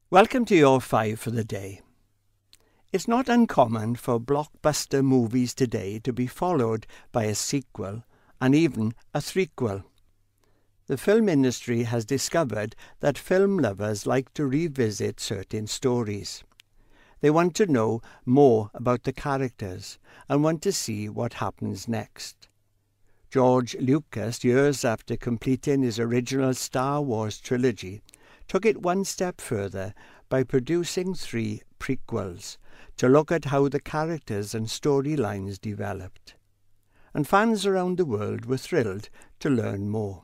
Welcome to your 5 for the day. It's not uncommon for blockbuster movies today to be followed by a sequel and even a threequel. The film industry has discovered that film lovers like to revisit certain stories. They want to know more about the characters and want to see what happens next. George Lucas, years after completing his original Star Wars trilogy, took it one step further by producing 3 prequels to look at how the characters and storylines developed. And fans around the world were thrilled to learn more.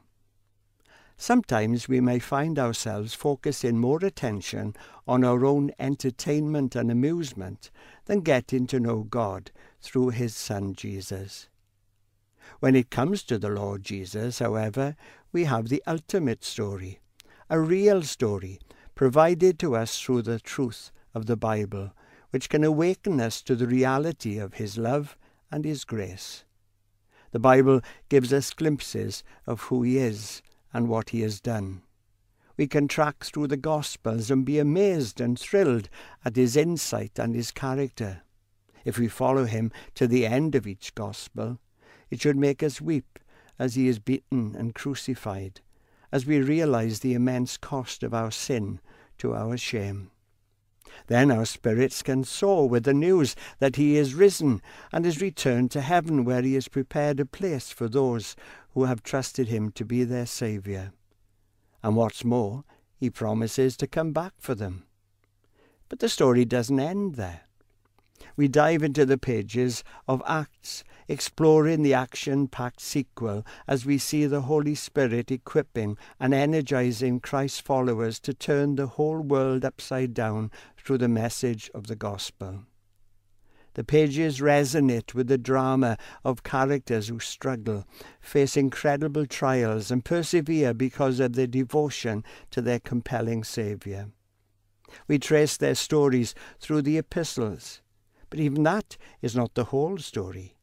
Sometimes we may find ourselves focusing more attention on our own entertainment and amusement than getting to know God through his Son Jesus. When it comes to the Lord Jesus, however, we have the ultimate story, a real story provided to us through the truth of the Bible, which can awaken us to the reality of his love and his grace. The Bible gives us glimpses of who he is and what he has done. We can track through the Gospels and be amazed and thrilled at his insight and his character. If we follow him to the end of each Gospel, it should make us weep as he is beaten and crucified, as we realize the immense cost of our sin to our shame. Then our spirits can soar with the news that he is risen and is returned to heaven, where he has prepared a place for those who have trusted him to be their Saviour. And what's more, he promises to come back for them. But the story doesn't end there. We dive into the pages of Acts, exploring the action-packed sequel as we see the Holy Spirit equipping and energizing Christ's followers to turn the whole world upside down through the message of the gospel. The pages resonate with the drama of characters who struggle, face incredible trials, and persevere because of their devotion to their compelling Saviour. We trace their stories through the epistles, but even that is not the whole story.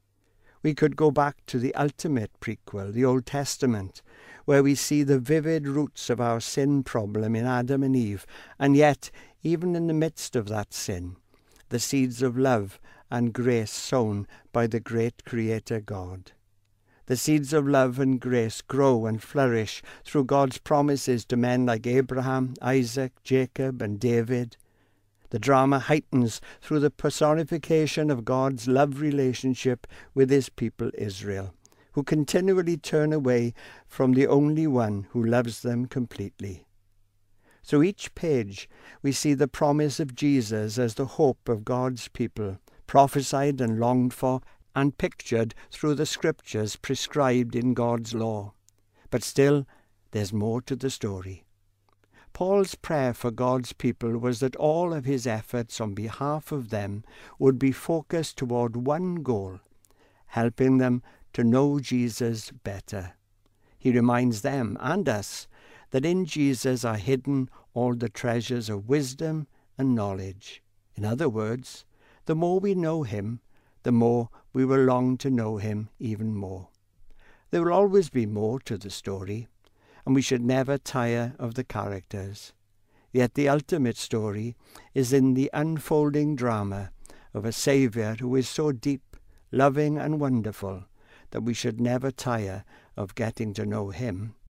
We could go back to the ultimate prequel, the Old Testament, where we see the vivid roots of our sin problem in Adam and Eve, and yet, even in the midst of that sin, the seeds of love and grace sown by the great Creator God. The seeds of love and grace grow and flourish through God's promises to men like Abraham, Isaac, Jacob, and David. The drama heightens through the personification of God's love relationship with his people Israel, who continually turn away from the only one who loves them completely. Through each page, we see the promise of Jesus as the hope of God's people, prophesied and longed for, and pictured through the scriptures prescribed in God's law. But still, there's more to the story. Paul's prayer for God's people was that all of his efforts on behalf of them would be focused toward one goal, helping them to know Jesus better. He reminds them and us that in Jesus are hidden all the treasures of wisdom and knowledge. In other words, the more we know him, the more we will long to know him even more. There will always be more to the story, and we should never tire of the characters. Yet the ultimate story is in the unfolding drama of a Saviour who is so deep, loving, and wonderful that we should never tire of getting to know him